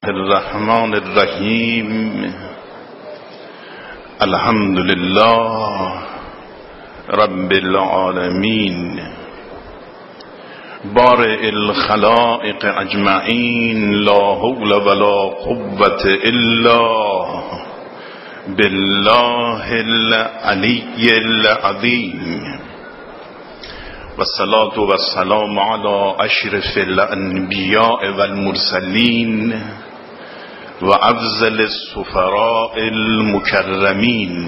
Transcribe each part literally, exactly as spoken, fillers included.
الرحمن الرحیم. الحمد لله رب العالمین بارئ الخلائق اجمعین، لا حول ولا قوة الا بالله العلی العظیم. والصلاة والسلام على اشرف الانبیاء والمرسلین و افضل السفراء المکرمین،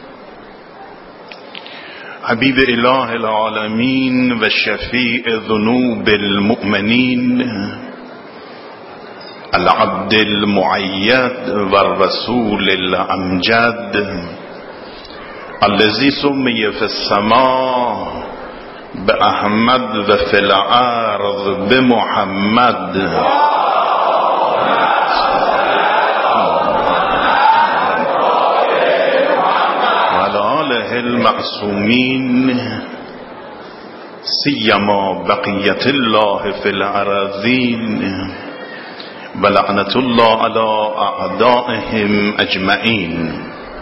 حبیب اله العالمین و شفیع ذنوب المؤمنین، العبد المؤید و الرسول الامجد، الذی سمی فی السماء باحمد و فی الارض بمحمد، المعصومین، سیما بقیت الله فی الارضین و لعنت الله علی اعدائهم اجمعین.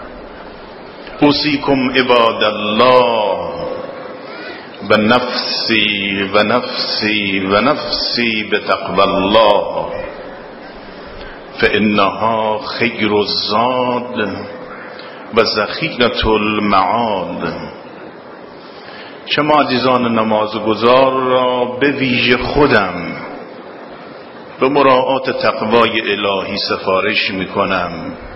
اوصیکم عباد الله و نفسی و نفسی و نفسی بتقوی الله، فانها خیر الزاد و ذخیرة المعاد. شما عزیزان نمازگزار را به ویژه خودم به مراعات تقوای الهی سفارش می کنم،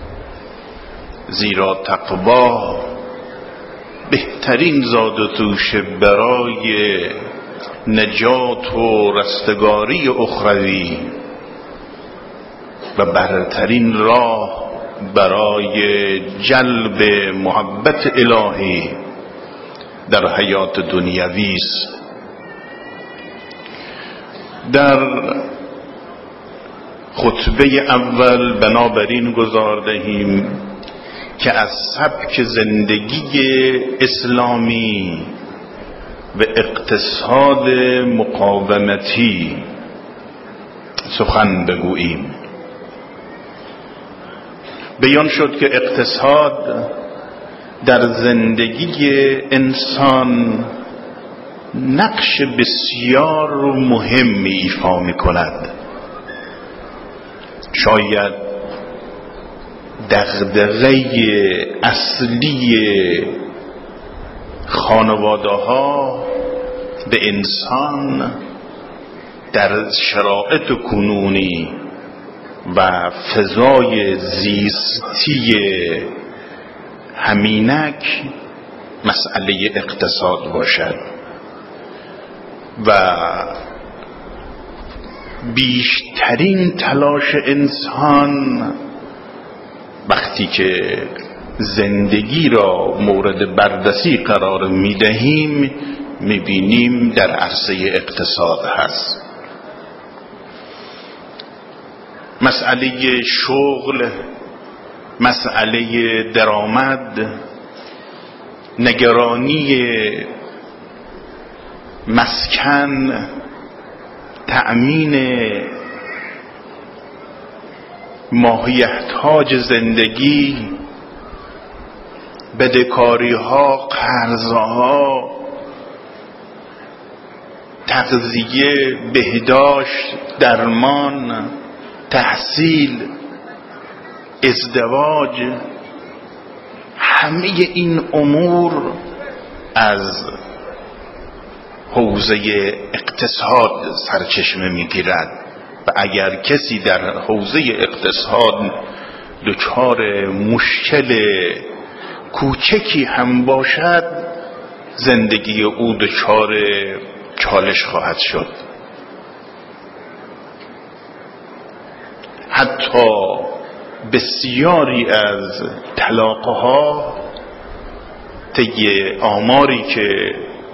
زیرا تقوا بهترین زاد و توشه برای نجات و رستگاری اخروی و برترین راه برای جلب محبت الهی در حیات دنیوی است. در خطبه اول بنابراین گزار دهیم که از سبک زندگی اسلامی و اقتصاد مقاومتی سخن بگوییم. بیان شد که اقتصاد در زندگی انسان نقش بسیار مهمی ایفا می کند. شاید دغدغه اصلی خانواده ها به انسان در شرایط کنونی و فضای زیستی همینک مسئله اقتصاد باشد و بیشترین تلاش انسان وقتی که زندگی را مورد بررسی قرار میدهیم میبینیم در عرصه اقتصاد هست. مسئله شغل، مسئله درآمد، نگرانی مسکن، تأمین ماهیت‌های زندگی، بدهکاری‌ها، قرض‌ها، تغذیه، بهداشت، درمان، تحصیل، ازدواج، همه این امور از حوزه اقتصاد سرچشمه میگیرد و اگر کسی در حوزه اقتصاد دچار مشکل کوچکی هم باشد زندگی او دچار چالش خواهد شد. حتی بسیاری از طلاقها طی آماری که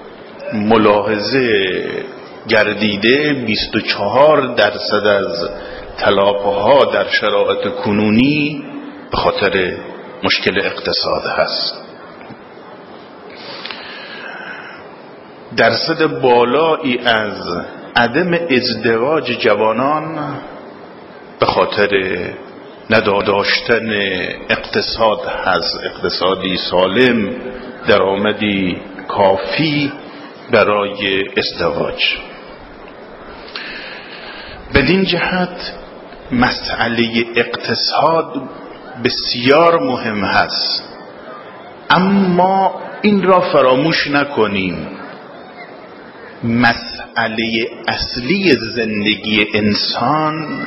ملاحظه گردیده بیست و چهار درصد از طلاقها در شرایط کنونی به خاطر مشکل اقتصاد هست. درصد بالایی از عدم ازدواج جوانان به خاطر نداشتن اقتصاد هست، اقتصادی سالم، درآمدی کافی برای ازدواج. بدین جهت مسئله اقتصاد بسیار مهم هست، اما این را فراموش نکنیم مسئله اصلی زندگی انسان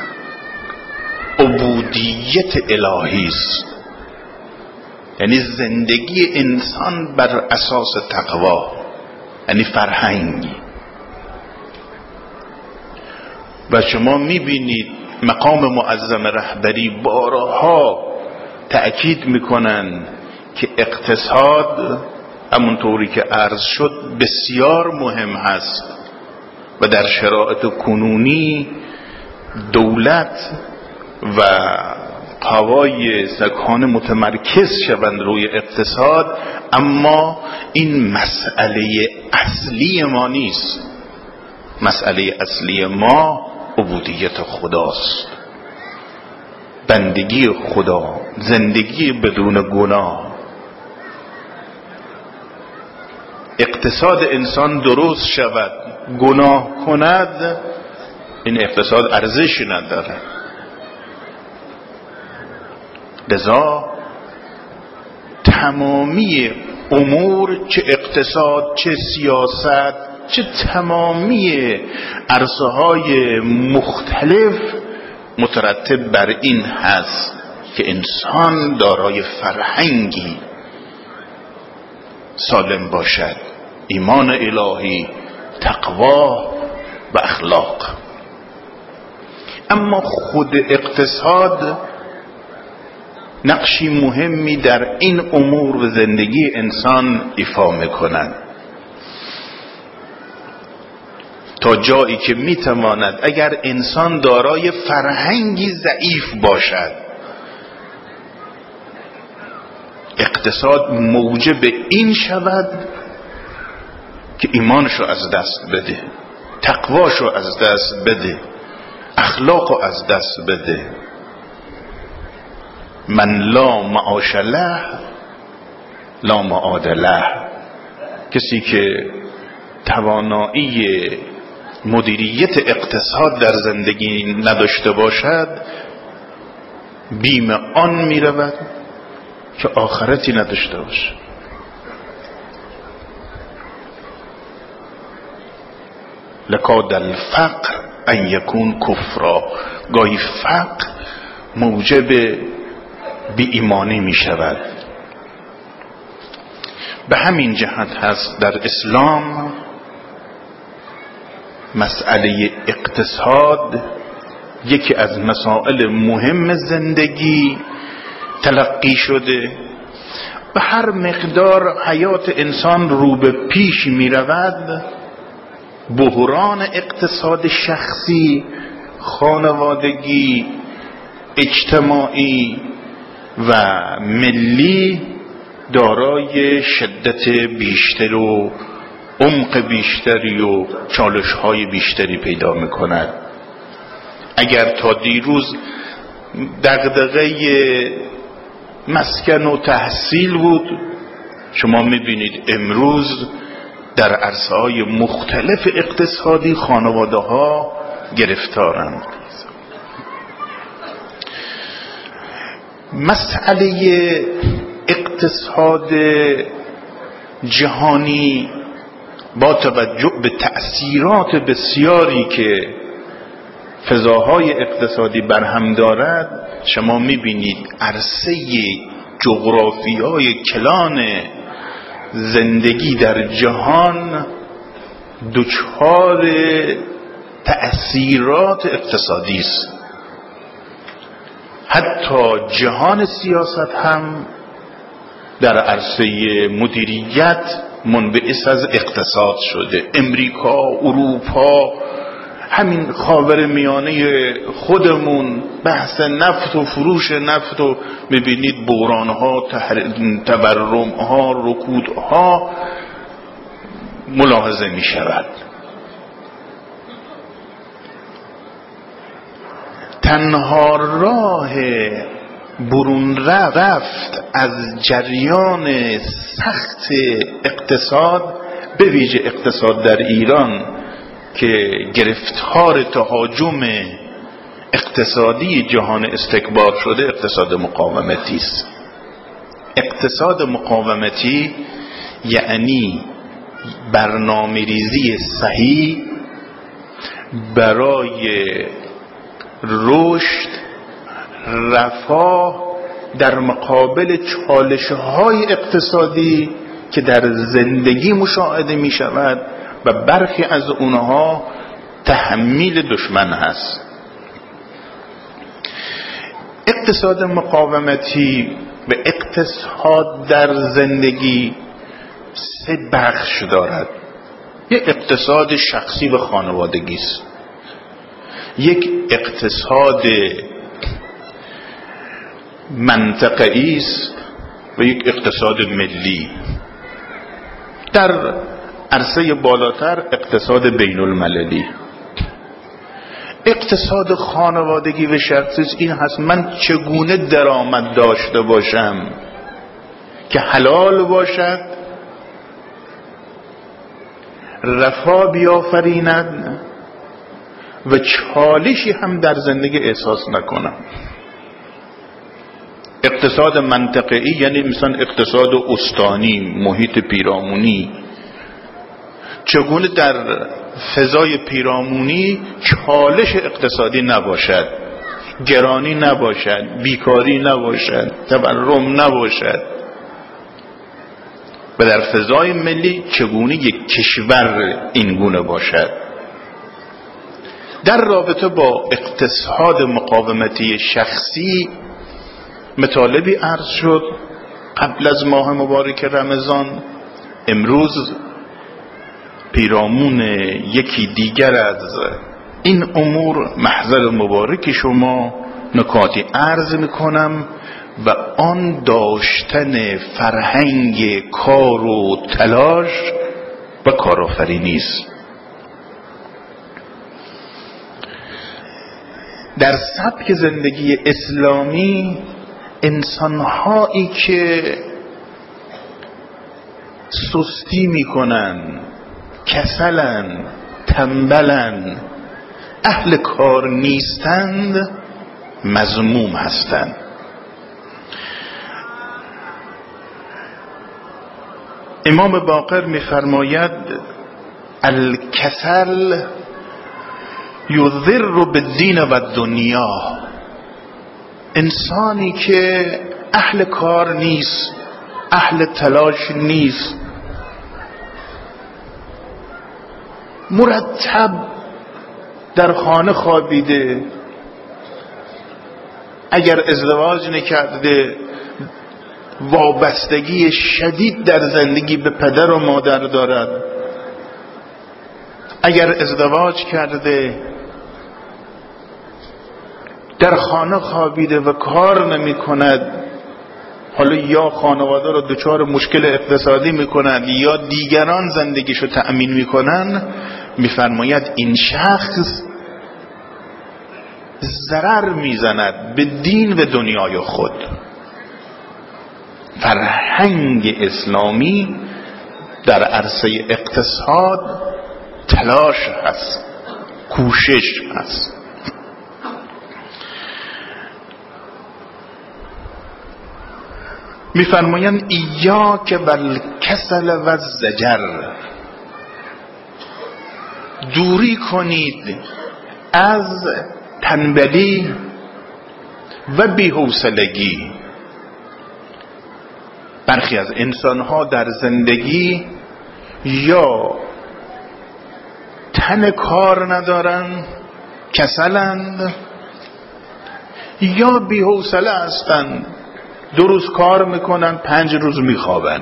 عبودیت الهی است. یعنی زندگی انسان بر اساس تقوا، یعنی فرهنگ. و شما میبینید مقام معظم رهبری بارها تأکید میکنن که اقتصاد همونطوری که عرض شد بسیار مهم هست و در شرایط کنونی دولت و قوای سکان متمرکز شوند روی اقتصاد، اما این مسئله اصلی ما نیست. مسئله اصلی ما عبودیت خداست، بندگی خدا، زندگی بدون گناه. اقتصاد انسان درست شود گناه کند، این اقتصاد ارزش نداره. لذا تمامی امور، چه اقتصاد، چه سیاست، چه تمامی عرصه های مختلف مترتب بر این هست که انسان دارای فرهنگی سالم باشد، ایمان الهی، تقوا و اخلاق. اما خود اقتصاد نقشی مهمی در این امور و زندگی انسان ایفا میکنند، تا جایی که میتواند اگر انسان دارای فرهنگی ضعیف باشد، اقتصاد موجب این شود که ایمانشو از دست بده، تقواشو از دست بده، اخلاقو از دست بده. من لا معاش له لا معاد له. کسی که توانایی مدیریت اقتصاد در زندگی نداشته باشد، بیم آن می رود که آخرتی نداشته باشه. لکاد الفقر ان یکون کفرا. گاهی فقر موجب بی ایمانی می شود. به همین جهت هست در اسلام مسئله اقتصاد یکی از مسائل مهم زندگی تلقی شده. به هر مقدار حیات انسان رو به پیش می رود، بحران اقتصاد شخصی، خانوادگی، اجتماعی و ملی دارای شدت بیشتر و عمق بیشتری و چالش‌های بیشتری پیدا می‌کند. اگر تا دیروز دغدغه مسکن و تحصیل بود، شما می‌بینید امروز در عرصه‌های مختلف اقتصادی خانواده‌ها گرفتارند. مسئله اقتصاد جهانی با توجه به تأثیرات بسیاری که فضاهای اقتصادی برهم دارد، شما میبینید عرصه جغرافیای کلان زندگی در جهان دچار تأثیرات اقتصادی است. حتی جهان سیاست هم در عرصه مدیریت منبعث از اقتصاد شده. امریکا، اروپا، همین خاور میانه خودمون، بحث نفت و فروش نفت و میبینید بحرانها، تورمها، رکودها ملاحظه میشود. تنها راه برون رفت از جریان سخت اقتصاد، به ویژه اقتصاد در ایران که گرفتار تهاجم اقتصادی جهان استکبار شده، اقتصاد مقاومتی است. اقتصاد مقاومتی یعنی برنامه‌ریزی صحیح برای رشد، رفاه در مقابل چالش‌های اقتصادی که در زندگی مشاهده می شود و برخی از اونها تحمیل دشمن هست. اقتصاد مقاومتی و اقتصاد در زندگی سه بخش دارد. یک اقتصاد شخصی و خانوادگی است، یک اقتصاد منطقه‌ای است و یک اقتصاد ملی. در عرصه بالاتر اقتصاد بین المللی. اقتصاد خانوادگی و شخصی این هست من چگونه درآمد داشته باشم که حلال باشد، رفاه بیافریند و چالشی هم در زندگی احساس نکنم. اقتصاد منطقه‌ای یعنی مثلا اقتصاد استانی، محیط پیرامونی، چگونه در فضای پیرامونی چالش اقتصادی نباشد، گرانی نباشد، بیکاری نباشد، تورم نباشد، و در فضای ملی چگونه یک کشور اینگونه باشد. در رابطه با اقتصاد مقاومتی شخصی مطالبی عرض شد قبل از ماه مبارک رمضان. امروز پیرامون یکی دیگر از این امور محضر مبارک شما نکاتی عرض میکنم و آن داشتن فرهنگ کار و تلاش و کارآفرینی است. در سبک زندگی اسلامی انسانهایی که سستی میکنن، کسلن، تنبلن، اهل کار نیستند، مذموم هستند. امام باقر میفرماید الکسل یضر بالدین و الدنیا. انسانی که اهل کار نیست، اهل تلاش نیست، مرتب در خانه خوابیده، اگر ازدواج نکرده وابستگی شدید در زندگی به پدر و مادر دارد، اگر ازدواج کرده در خانه خوابیده و کار نمی کند، حالا یا خانواده را دچار مشکل اقتصادی می کند یا دیگران زندگیشو تأمین می کنند، می فرماید این شخص ضرر می زند به دین و دنیای خود. فرهنگ اسلامی در عرصه اقتصاد تلاش هست، کوشش هست. میفرمایند ایاک والکسل والزجر، دوری کنید از تنبلی و بی‌حوصلگی. برخی از انسانها در زندگی یا تن کار ندارن، کسلند، یا بی‌حوصله هستند، دو روز کار میکنن، پنج روز میخوابن.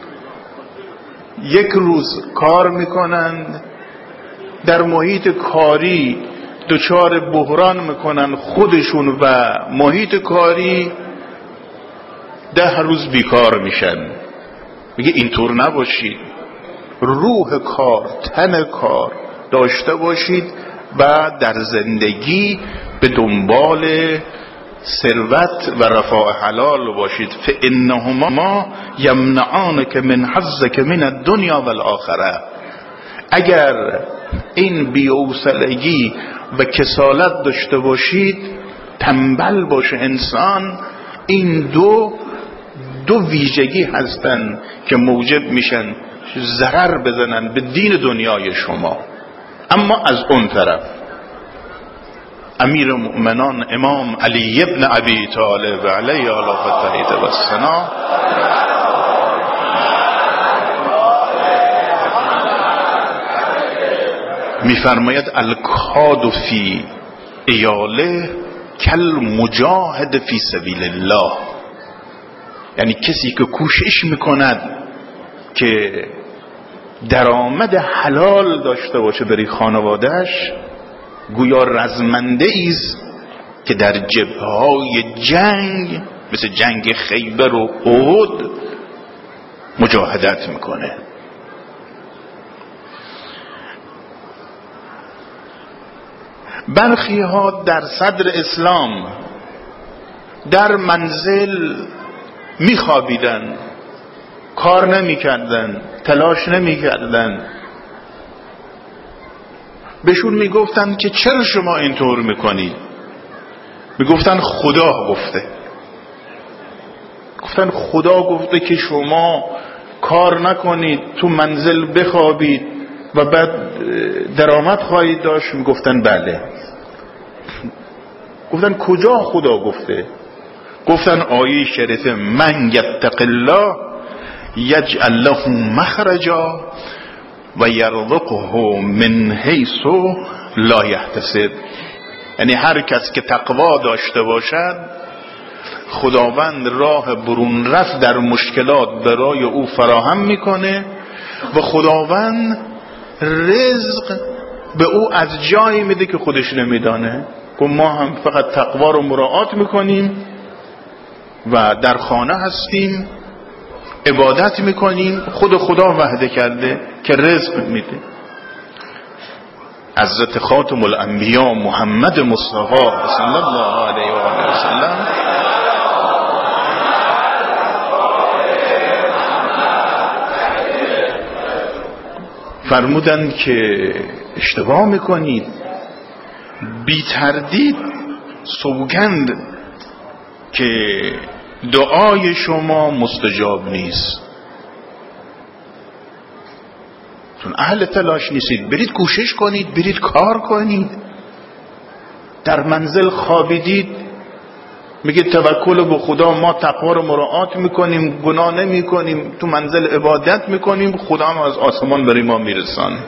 یک روز کار میکنن، در محیط کاری دچار بحران میکنن خودشون و محیط کاری، ده روز بیکار میشن. میگه اینطور نباشید، روح کار، تن کار داشته باشید و در زندگی به دنبال ثروت و رفاه حلال باشید. فانهما یمنعانک من حظک من الدنیا والآخره. اگر این بی‌حوصلگی و کسالت داشته باشید، تنبل باشه انسان، این دو دو ویژگی هستن که موجب میشن ضرر بزنن به دین دنیای شما. اما از اون طرف امیر المؤمنان امام علی ابن ابی طالب علیه آلاف التحیید و الثنا میفرماید الکاد فی ایاله کل مجاهد فی سبیل الله، یعنی کسی که کوشش میکند که درآمد حلال داشته باشه برای خانوادهش، گویا رزمنده ایست که در جبهه‌های جنگ مثل جنگ خیبر و احد مجاهدت میکنه. برخی ها در صدر اسلام در منزل میخوابیدن، کار نمیکردن، تلاش نمیکردن. بهشون میگفتن که چرا شما اینطور میکنید؟ میگفتن خدا گفته. گفتن خدا گفته که شما کار نکنید، تو منزل بخوابید و بعد درآمد خواهید داشت. میگفتن بله. گفتن کجا خدا گفته؟ گفتن آیه شریفه من یتق الله یجعل له مخرجا و یرزقه من حیث لا یحتسب. یعنی هر کس که تقوا داشته باشد، خداوند راه برون رفت در مشکلات برای او فراهم میکنه و خداوند رزق به او از جایی میده که خودش نمیدانه. که ما هم فقط تقوا رو مراعات میکنیم و در خانه هستیم، عبادت میکنیم، خود خدا وعده کرده که رزق میده. حضرت خاتم الانبیا محمد مصطفی صلی الله علیه و آله و سلم فرمودند که اشتباه میکنید، بی تردید سوگند که دعای شما مستجاب نیست، چون اهل تلاش نیستید. برید کوشش کنید، برید کار کنید. در منزل خوابیدید، میگید توکل به خدا، ما تقوا رو مراعات میکنیم، گناه نمی کنیم، تو منزل عبادت میکنیم، خدا هم از آسمان برای ما میرسانه.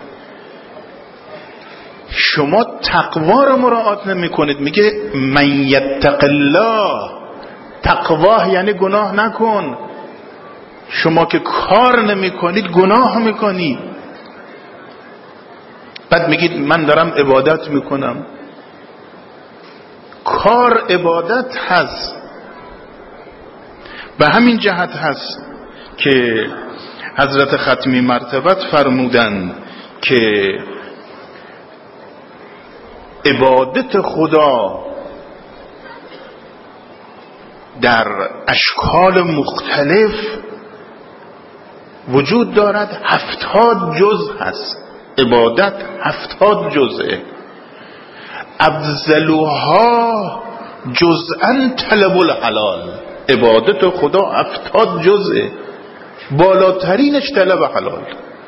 شما تقوا رو مراعات نمی کنید. میگه من یتق الله، تقوا یعنی گناه نکن. شما که کار نمی کنید گناه میکنید. بعد میگید من دارم عبادت میکنم. کار عبادت هست. به همین جهت هست که حضرت ختمی مرتبت فرمودند که عبادت خدا در اشکال مختلف وجود دارد. هفتاد جز هست. عبادت هفتاد جزه. افضلها جزءا طلب الحلال. عبادت خدا هفتاد جزه، بالاترینش طلب حلال.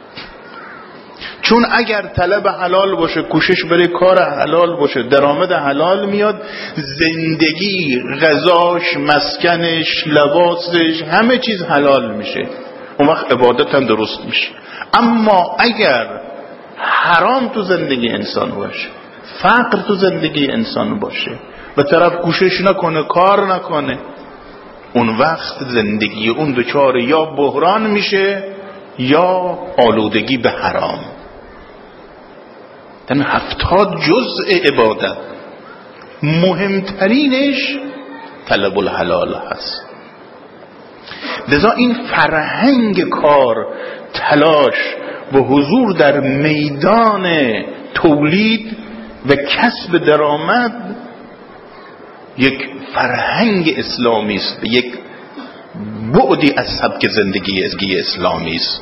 چون اگر طلب حلال باشه، کوشش برای کار حلال باشه، درآمد حلال میاد، زندگی، غذاش، مسکنش، لباسش، همه چیز حلال میشه، اون وقت عبادت هم درست میشه. اما اگر حرام تو زندگی انسان باشه، فقر تو زندگی انسان باشه و طرف کوشش نکنه، کار نکنه، اون وقت زندگی اون دچار یا بحران میشه یا آلودگی به حرام. یعنی هفتاد جزء عبادت، مهمترینش طلب الحلال هست. لذا این فرهنگ کار، تلاش و حضور در میدان تولید و کسب درآمد یک فرهنگ اسلامی است، یک بعدی از سبک زندگی اسلامی است.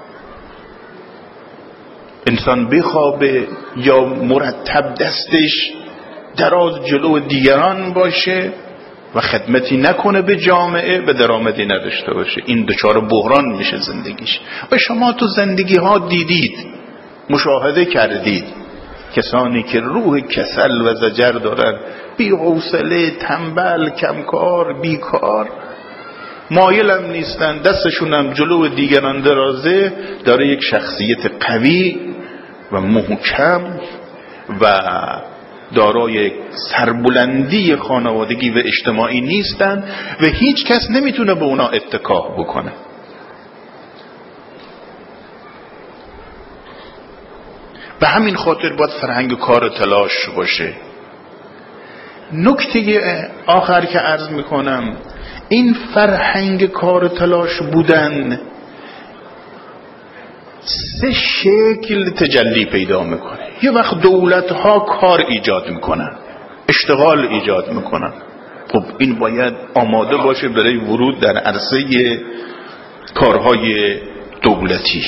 انسان بخوابه یا مرتب دستش دراز جلو دیگران باشه و خدمتی نکنه به جامعه و درآمدی نداشته باشه، این دچار بحران میشه زندگیش. و شما تو زندگی ها دیدید، مشاهده کردید کسانی که روح کسل و ضجر دارن، بی حوصله، تنبل، کمکار، بیکار، مایلم نیستن، دستشونم جلو دیگران درازه، داره یک شخصیت قوی و محکم و دارای سربلندی خانوادگی و اجتماعی نیستن و هیچ کس نمیتونه به اونا اتکا بکنه. به همین خاطر باید فرهنگ کار تلاش باشه. نکته آخر که عرض میکنم، این فرهنگ کار تلاش بودن سه شکل تجلی پیدا میکنه. یه وقت دولت ها کار ایجاد میکنن، اشتغال ایجاد میکنن، خب این باید آماده باشه برای ورود در عرصه کارهای دولتی.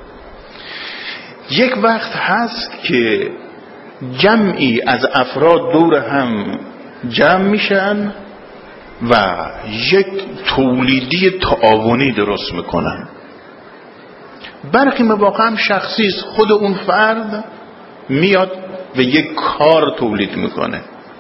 یک وقت هست که جمعی از افراد دور هم جمع میشن و یک تولیدی تعاونی درست میکنن. برخی مواقع هم شخصی است، خود اون فرد میاد و یک کار تولید میکنه.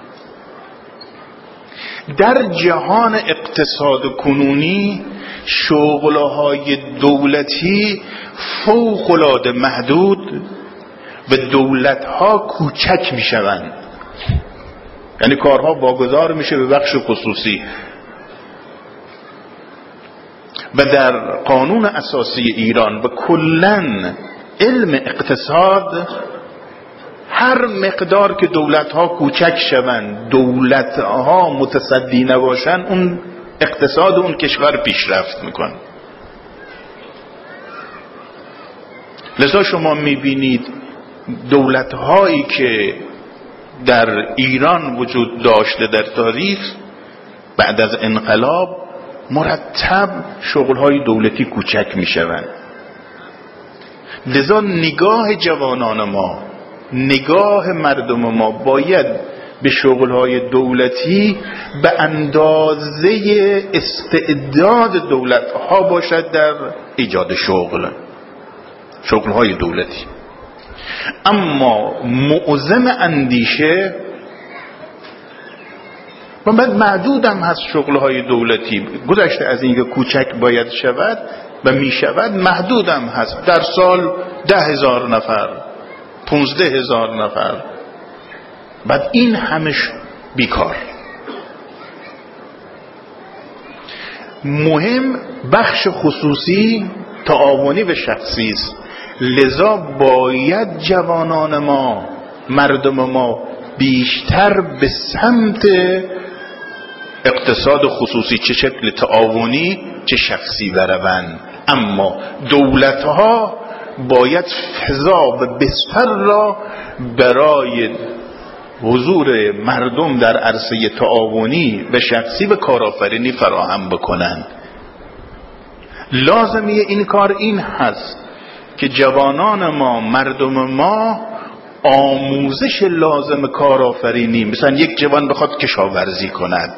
در جهان اقتصاد کنونی شغلهای دولتی فوق‌العاده محدود و دولتها کوچک میشوند، یعنی کارها واگذار میشه به بخش خصوصی. و در قانون اساسی ایران و کلاً علم اقتصاد، هر مقدار که دولتها کوچک شوند، دولتها متصدی نباشن، اون اقتصاد اون کشور پیشرفت میکنه. لذا شما میبینید دولتهایی که در ایران وجود داشته در تاریخ بعد از انقلاب مرتب شغلهای دولتی کوچک میشوند. لذا نگاه جوانان ما، نگاه مردم ما باید به شغلهای دولتی به اندازه استعداد دولتها باشد در ایجاد شغل، شغلهای دولتی. اما معظم اندیشه و بعد معدود هم هست شغلهای دولتی، گذشته از اینکه کوچک باید شود و می شود، محدود هم هست. در سال ده هزار نفر، پونزده هزار نفر، بعد این همش بیکار. مهم بخش خصوصی، تعاونی و شخصی است. لذا باید جوانان ما، مردم ما بیشتر به سمت اقتصاد خصوصی، چه شکل تعاونی چه شخصی بروند. اما دولتها باید فضا و بستر را برای حضور مردم در عرصه تعاونی و شخصی و کارآفرینی فراهم بکنند. لازمیه این کار این هست که جوانان ما، مردم ما آموزش لازم کارآفرینی، مثلا یک جوان بخواد کشاورزی کند،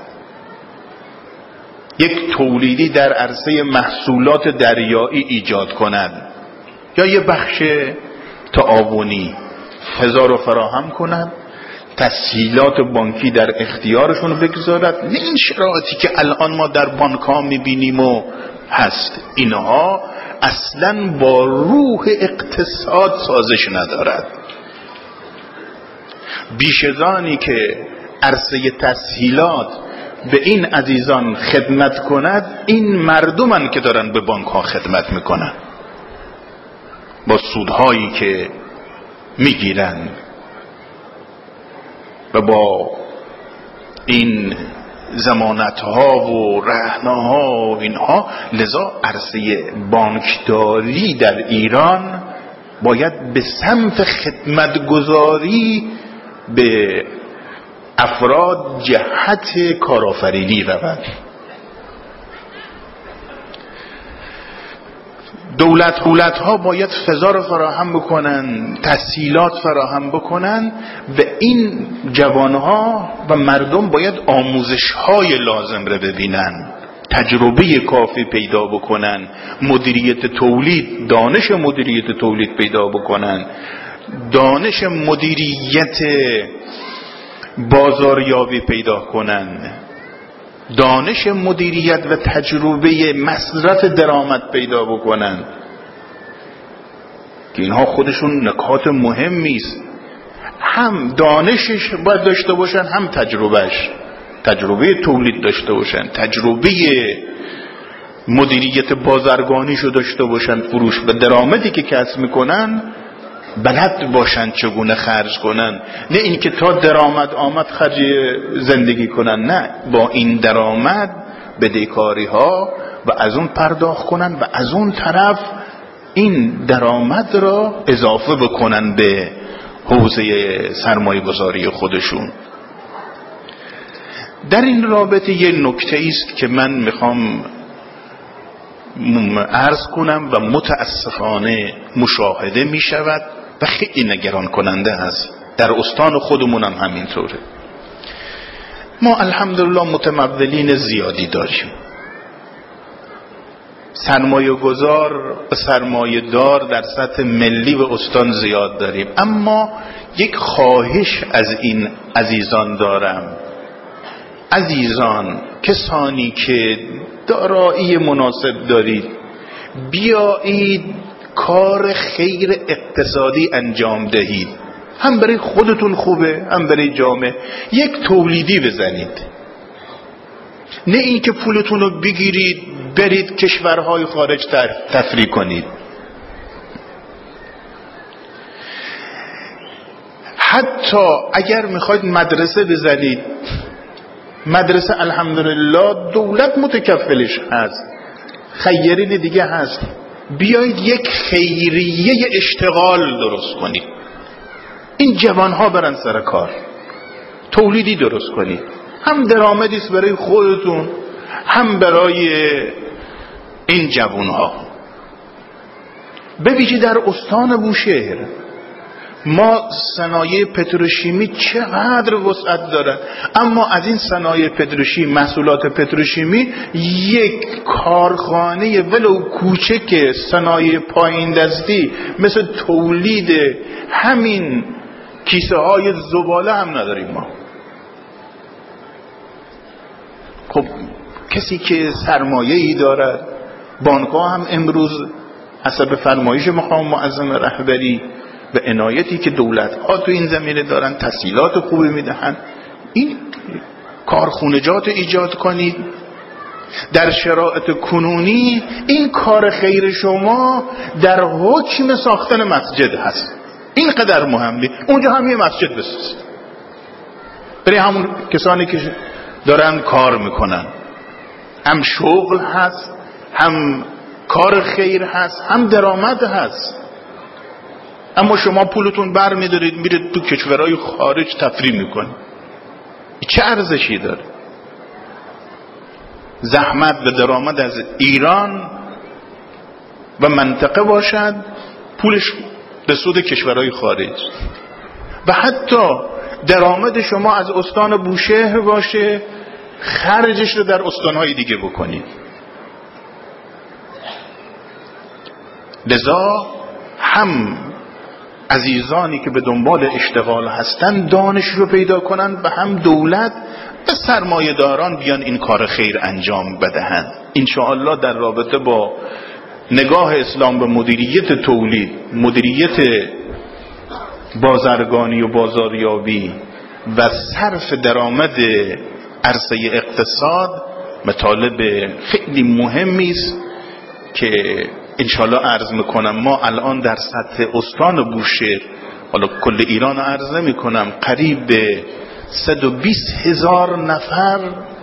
یک تولیدی در عرصه محصولات دریایی ایجاد کند، یا یه بخش تعاونی فضا رو فراهم کند، تسهیلات بانکی در اختیارشون بگذارد. نه این شرایطی که الان ما در بانک ها میبینیم و هست، اینها اصلا با روح اقتصاد سازش ندارد. بیشزانی که عرصه تسهیلات به این عزیزان خدمت کند، این مردمن که دارن به بانک ها خدمت میکنن با سودهایی که میگیرن و با این ضمانت ها و رهن ها و اینها. لذا عرصه بانکداری در ایران باید به سمت خدمتگزاری به افراد جهت کارآفرینی روند. دولت دولت ها باید فضا رو فراهم بکنن، تسهیلات فراهم بکنن و این جوان ها و مردم باید آموزش های لازم رو ببینن، تجربه کافی پیدا بکنن، مدیریت تولید، دانش مدیریت تولید پیدا بکنن، دانش مدیریت بازاریابی پیدا کنن، دانش مدیریت و تجربه مصرف درآمد پیدا بکنن که اینها خودشون نکات مهمی است. هم دانشش باید داشته باشن، هم تجربهش، تجربه تولید داشته باشن، تجربه مدیریت بازرگانیشو داشته باشن، فروش و درآمدی که کسب میکنن بلد باشن چگونه خرج کنن، نه اینکه تا درآمد آمد خرج زندگی کنن، نه، با این درآمد بدهکاری ها و از اون پرداخت کنن و از اون طرف این درآمد را اضافه بکنن به حوزه سرمایه گذاری خودشون. در این رابطه یه نکته است که من میخوام عرض کنم و متاسفانه مشاهده می شود و خیلی نگران کننده است. در استان خودمون هم همینطوره. ما الحمدلله متمولین زیادی داریم، سرمایه گذار و سرمایه دار در سطح ملی و استان زیاد داریم، اما یک خواهش از این عزیزان دارم. عزیزان، کسانی که دارایی مناسب دارید، بیایید کار خیر اقتصادی انجام دهید، هم برای خودتون خوبه هم برای جامعه. یک تولیدی بزنید، نه اینکه پولتون رو بگیرید برید کشورهای خارج تفریح کنید. حتی اگر میخواید مدرسه بزنید، مدرسه الحمدلله دولت متکفلش هست، خیرین دیگه هست، بیایید یک خیریه اشتغال درست کنید، این جوانها برن سر کار، تولیدی درست کنید، هم درآمدی است برای خودتون هم برای این جوانها. ببینید در استان بوشهر ما صنایع پتروشیمی چقدر وسعت داره، اما از این صنایع پتروشیمی، محصولات پتروشیمی، یک کارخانه ولو کوچک صنایع پایین دستی مثل تولید همین کیسه های زباله هم نداریم ما. خب کسی که سرمایه‌ای دارد، بانک‌ها هم امروز حسب فرمایش مقام معظم رهبری و عنایتی که دولت‌ها تو این زمینه دارن، تسهیلات خوبی میدهن، این کارخونجات ایجاد کنید. در شرایط کنونی این کار خیر شما در حکم ساختن مسجد هست، اینقدر مهمه. اونجا هم یه مسجد بسازید برای همون کسانی که دارن کار میکنن، هم شغل هست، هم کار خیر هست، هم درآمد هست. اما شما پولتون بر میدارید میرید تو کشورهای خارج تفریح میکنید، چه ارزشی داره؟ زحمت و درآمد از ایران و منطقه باشد، پولش به سود کشورهای خارج. و حتی درآمد شما از استان بوشهر باشه، خرجش رو در استانهای دیگه بکنید. لذا هم عزیزانی که به دنبال اشتغال هستن دانش رو پیدا کنن و هم دولت و سرمایه داران بیان این کار خیر انجام بدهند. انشاءالله در رابطه با نگاه اسلام به مدیریت تولید، مدیریت بازرگانی و بازاریابی و صرف درآمد عرصه اقتصاد مطالب خیلی مهمی است که انشاءالله عرض میکنم. ما الان در سطح استان بوشهر، حالا کل ایران عرض نمیکنم، قریب به صد و بیست هزار نفر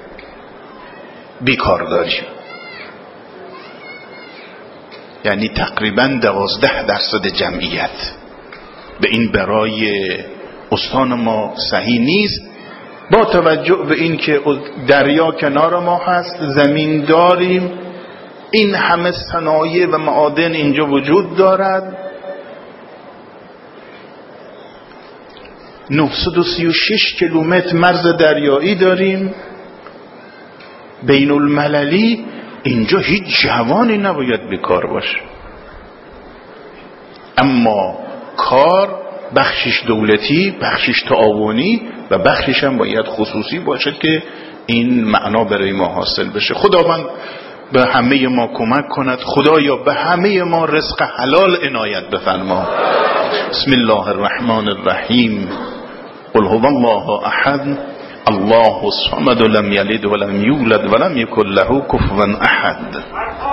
بیکار داریم، یعنی تقریبا دوازده درصد جمعیت. به این برای استان ما صحیح نیست با توجه به این که دریا کنار ما هست، زمین داریم، این همه صنایع و معادن اینجا وجود دارد، نهصد و سی و شش کیلومتر مرز دریایی داریم بین المللی، اینجا هیچ جوانی نباید بیکار باشه. اما کار بخشش دولتی، بخشش تعاونی و بخشش هم باید خصوصی باشه که این معنا برای ما حاصل بشه. خداوند به همه ما کمک کند، خدایا به همه ما رزق حلال عنایت بفرما. بسم الله الرحمن الرحیم. قل هو الله احد الله الصمد لم یلد ولم یولد ولم یکن له کفوا احد.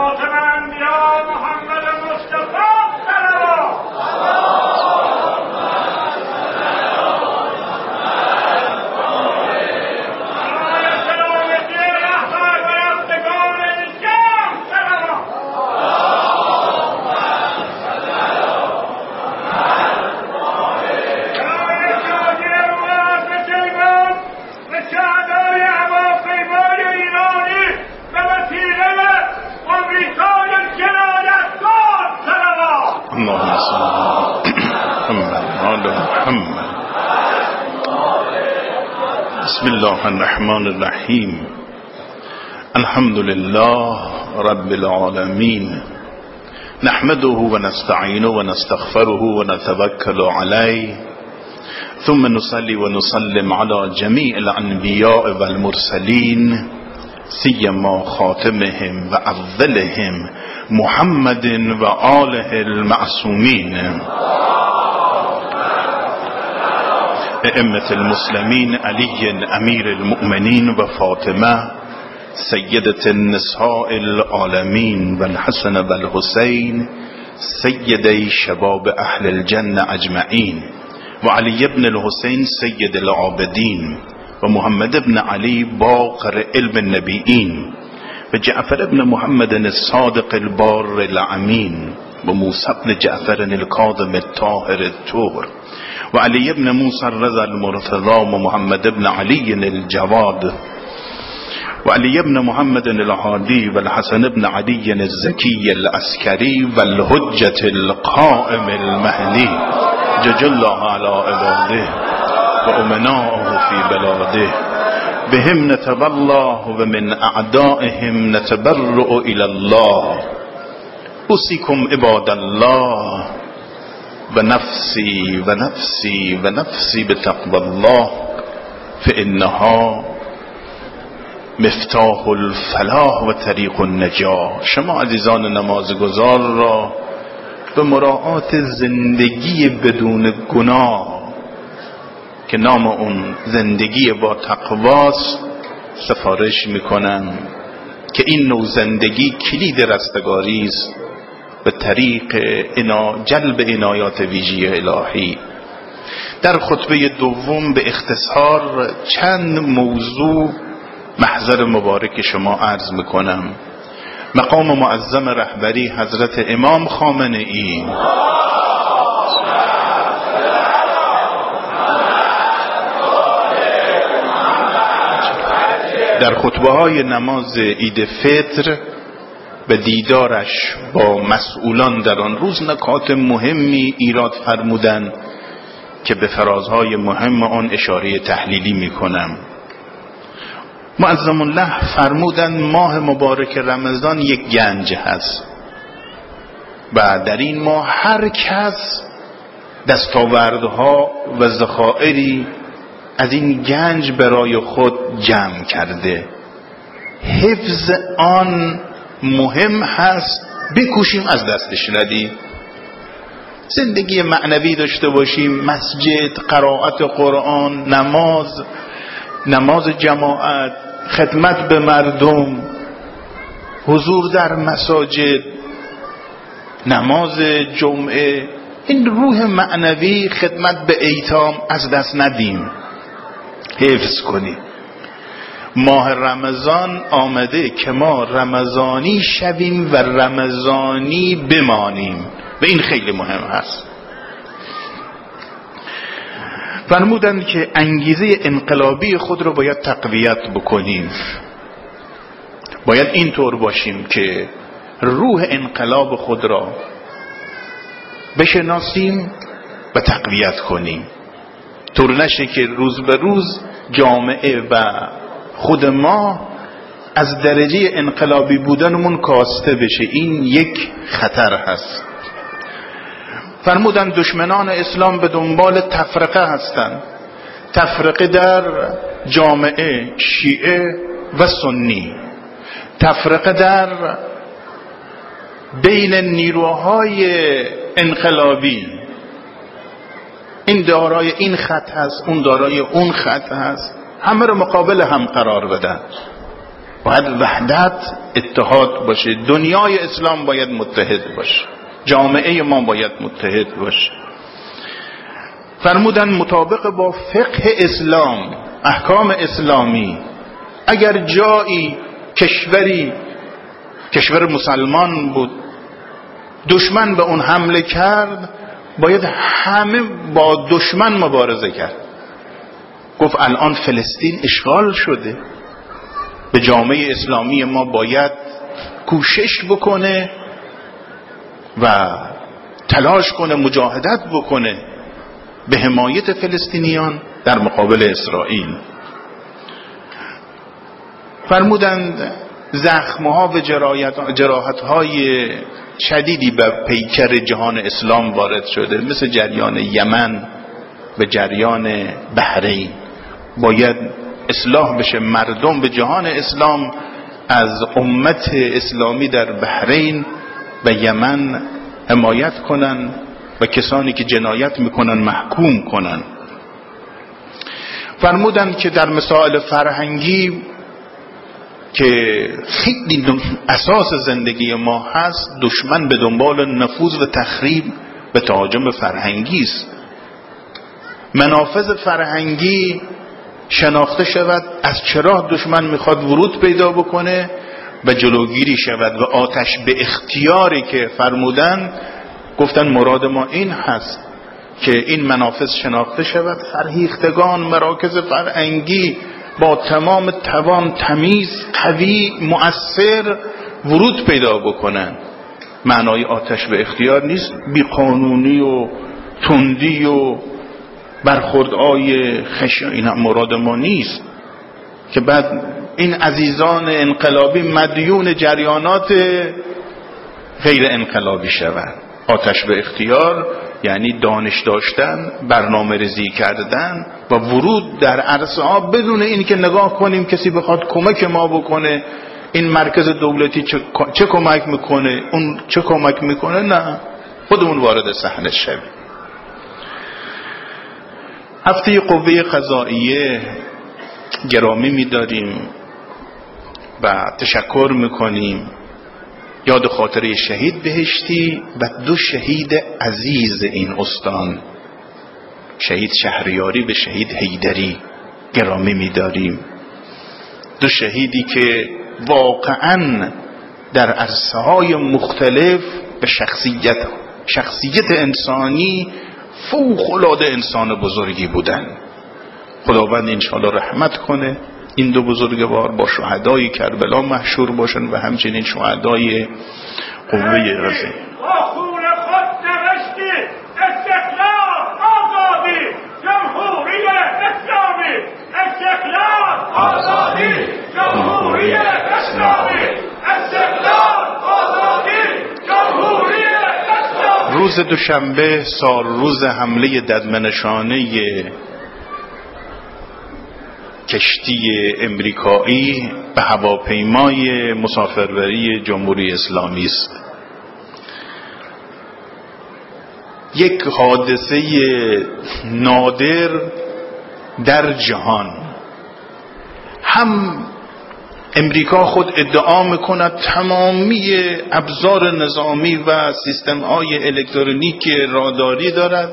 بسم الله الرحمن الرحیم. الحمد لله رب العالمین، نحمده و نستعینه و نستغفره و نتوکل علیه، ثم نصلي و نسلم على جمیع الانبیاء و المرسلین، سیما خاتمهم و اولهم محمد و آله المعصومین، ائمة المسلمین علی امیر المؤمنین و فاطمه سیدة النساء العالمین و الحسن و الحسین سیدی شباب اهل الجنة اجمعین، و علی ابن الحسین سید العابدین، و محمد ابن علی باقر علم النبیین، و جعفر ابن محمد الصادق البار الامین، و موسی ابن جعفر الكاظم الطاهر الطهر، و علی ابن موسی الرضا المرتضى، و محمد ابن علی الجواد، و علی ابن محمد الهادی، و الحسن ابن علی الزکی العسکری، و الحجة القائم المهدی، جج الله على عباده و امناءه فی بلاده، بهم نتولى و من اعدائهم نتبرأ الى الله. اوصیکم عباد الله و نفسی و نفسی و نفسی بتقوى الله، فانها مفتاح الفلاح و طریق النجاح. شما عزیزان نمازگزار را به مراعات زندگی بدون گناه که نام اون زندگی با تقواست سفارش میکنم که این نوع زندگی کلید رستگاری است به طریق اینا جلب عنایات ویژه الهی. در خطبه دوم به اختصار چند موضوع محضر مبارک شما عرض میکنم. مقام معظم رهبری حضرت امام خامنه ای در خطبه های نماز عید فطر به دیدارش با مسئولان در آن روز نکات مهمی ایراد فرمودند که به فرازهای مهم آن اشاره تحلیلی میکنم. معظم الله فرمودند ماه مبارک رمضان یک گنج هست و در این ماه هر کس دستاوردها و ذخائری از این گنج برای خود جمع کرده. حفظ آن مهم هست، بکوشیم از دستش ندیم. زندگی معنوی داشته باشیم، مسجد، قرائت قرآن، نماز، نماز جماعت، خدمت به مردم، حضور در مساجد، نماز جمعه، این روح معنوی، خدمت به ایتام از دست ندیم، حفظ کنیم. ماه رمضان آمده که ما رمضانی شویم و رمضانی بمانیم و این خیلی مهم هست. فرمودند که انگیزه انقلابی خود رو باید تقویت بکنیم. باید اینطور باشیم که روح انقلاب خود را بشناسیم و تقویت کنیم، طور نشه که روز به روز جامعه و خود ما از درجه انقلابی بودنمون کاسته بشه. این یک خطر هست. فرمودن دشمنان اسلام به دنبال تفرقه هستند، تفرقه در جامعه شیعه و سنی، تفرقه در بین نیروهای انقلابی، این دارای این خط هست، اون دارای اون خط هست، همه رو مقابل هم قرار بدن. باید وحدت، اتحاد باشه. دنیای اسلام باید متحد باشه، جامعه ما باید متحد باشه. فرمودن مطابق با فقه اسلام، احکام اسلامی، اگر جایی کشوری کشور مسلمان بود دشمن به اون حمله کرد، باید همه با دشمن مبارزه کرد. گفت الان فلسطین اشغال شده، به جامعه اسلامی ما باید کوشش بکنه و تلاش کنه، مجاهدت بکنه به حمایت فلسطینیان در مقابل اسرائیل. فرمودند زخمها و جراحتهای شدیدی به پیکر جهان اسلام وارد شده، مثل جریان یمن و جریان بحرین. باید اصلاح بشه، مردم به جهان اسلام از امت اسلامی در بحرین و یمن حمایت کنن و کسانی که جنایت میکنن محکوم کنن. فرمودند که در مسائل فرهنگی که خیلی اساس زندگی ما هست، دشمن به دنبال نفوذ و تخریب و تهاجم فرهنگی است. منافذ فرهنگی شناخته شود، از چه راه دشمن میخواد ورود پیدا بکنه و جلوگیری شود و آتش به اختیاری که فرمودن، گفتن مراد ما این هست که این منافذ شناخته شود، فرهیختگان مراکز فرهنگی با تمام توان تمیز، قوی، مؤثر ورود پیدا بکنن. معنای آتش به اختیار نیست بی قانونی و تندی و برخوردهای خشن، این هم مراد ما نیست که بعد این عزیزان انقلابی مدیون جریانات غیر انقلابی شوند. آتش به اختیار یعنی دانش داشتن، برنامه ریزی کردن و ورود در عرصه ها بدون این که نگاه کنیم کسی بخواد کمک ما بکنه، این مرکز دولتی چه, چه کمک میکنه، اون چه کمک میکنه، نه، خودمون وارد صحنه شویم. هفته قوه قضاییه گرامی می‌داریم و تشکر میکنیم. یاد خاطره شهید بهشتی و دو شهید عزیز این استان، شهید شهریاری به شهید حیدری گرامی می‌داریم. دو شهیدی که واقعاً در عرصه‌های مختلف به شخصیت شخصیت انسانی فوق‌العاده انسان بزرگی بودن. خداوند انشاءالله رحمت کنه، این دو بزرگوار با شهدای کربلا محشور باشن و همچنین شهدای قوه غزه. خون خود نوشتی استقلال آزادی جمهوری اسلامی، استقلال آزادی جمهوری اسلامی، استقلال آزادی جمهوری اسلامی. روز دوشنبه سال روز حمله ددمنشانه کشتی امریکایی به هواپیمای مسافربری جمهوری اسلامی است. یک حادثه نادر در جهان. هم امریکا خود ادعا میکند تمامی ابزار نظامی و سیستم های الکترونیک راداری دارد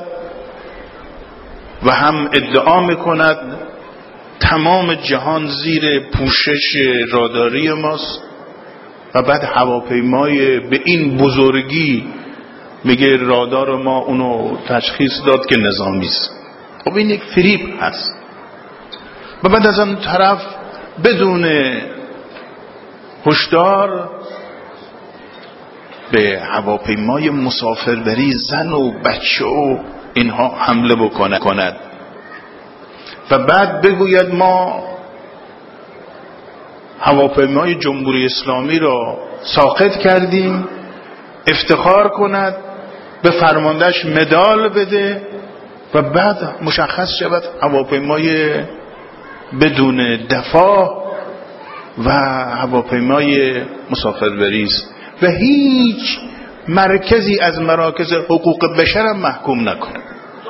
و هم ادعا میکند تمام جهان زیر پوشش راداری ماست و بعد هواپیمای به این بزرگی میگه رادار ما اونو تشخیص داد که نظامی است. خب این یک فریب هست. و بعد از آن طرف بدون هشدار به هواپیمای مسافربری زن و بچه و اینها حمله بکنه کند و بعد بگوید ما هواپیمای جمهوری اسلامی را ساقط کردیم، افتخار کند، به فرماندهش مدال بده و بعد مشخص شود هواپیمای بدون دفاع و هواپیمای مسافربری است و هیچ مرکزی از مراکز حقوق بشر هم محکوم نکنه.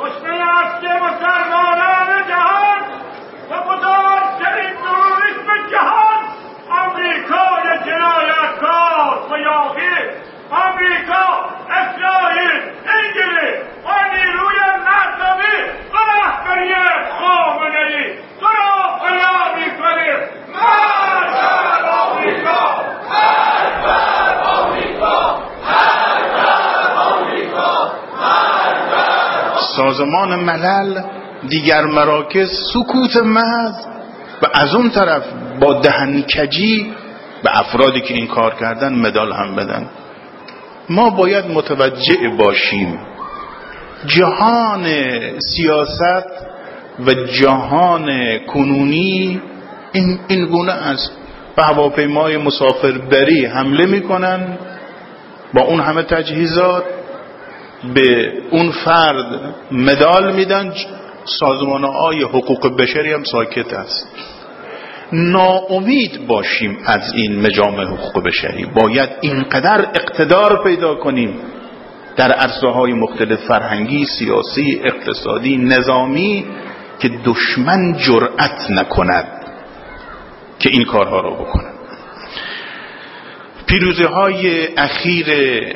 آمریکا، اسرائیل، انگلیس و نیروی مردمی و رهبری خامنه‌ای تو را فدا می‌کنیم. مرگ بر آمریکا، مرگ بر آمریکا، مرگ بر آمریکا، مرگ بر. سازمان ملل، دیگر مراکز سکوت محض و از اون طرف با دهنکجی به افرادی که این کار کردن مدال هم بدن. ما باید متوجه باشیم جهان سیاست و جهان کنونی این این گونه است. به هواپیمای مسافربری حمله میکنن با اون همه تجهیزات، به اون فرد مدال میدن، سازمان‌های حقوق بشری هم ساکت است. ناامید باشیم از این مجامع حقوق بشری، باید اینقدر اقتدار پیدا کنیم در عرصه‌های مختلف فرهنگی، سیاسی، اقتصادی، نظامی که دشمن جرأت نکند که این کارها را بکند. پیروزی‌های اخیر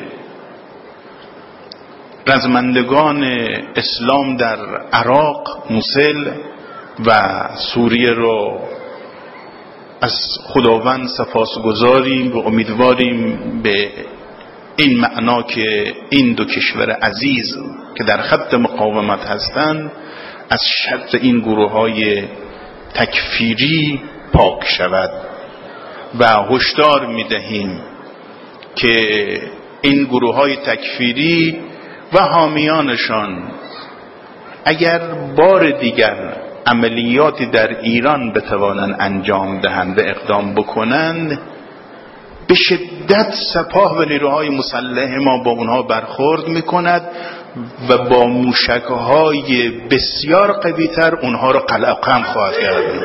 رزمندگان اسلام در عراق، موصل و سوریه را از خداوند سپاسگزاریم و امیدواریم به این معنا که این دو کشور عزیز که در خط مقاومت هستند از شر این گروه‌های تکفیری پاک شود و هشدار می‌دهیم که این گروه‌های تکفیری و حامیانشان اگر بار دیگر عملیاتی در ایران بتوانند انجام دهند و اقدام بکنند، به شدت سپاه و نیروهای مسلح ما با اونها برخورد میکند و با موشک‌های بسیار قوی‌تر اونها را قلقم خواهد کرد.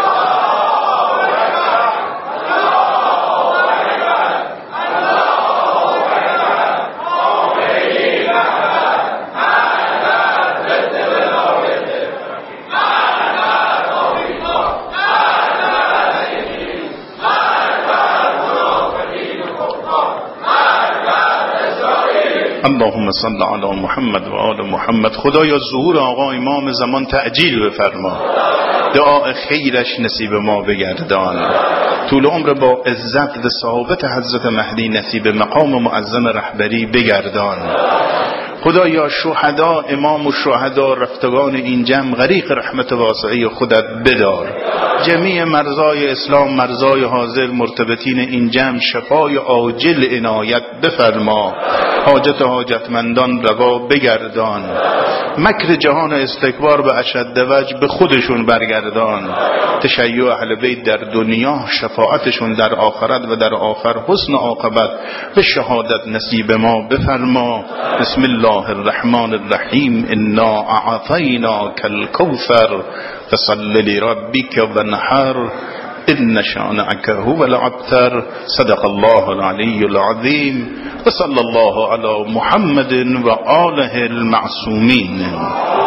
اللهم صل علی محمد و آل محمد. خدایا ظهور آقا امام زمان تعجیل بفرما، دعا خیرش نصیب ما بگردان، طول عمر با عزت و ثابت حضرت مهدی نصیب مقام معظم رهبری بگردان. خدایا شهدا، امام و شهدا، رفتگان این جمع غریق رحمت واسعه خودت بدار. جمیع مرزای اسلام، مرزای حاضر، مرتبطین این جمع شفای عاجل عنایت بفرما. حاجت حاجتمندان روا بگردان. مکر جهان استکبار به اشد وجه به خودشون برگردان. تشیع اهل بیت در دنیا، شفاعتشون در آخرت و در آخر حسن عاقبت به شهادت نصیب ما بفرما. بسم الله الرحمن الرحیم. انا اعطیناک الکوثر فصل لربک وانحر ان شانئک هو الابتر. صدق الله العلی العظیم و صلی الله علی محمد و آله المعصومین.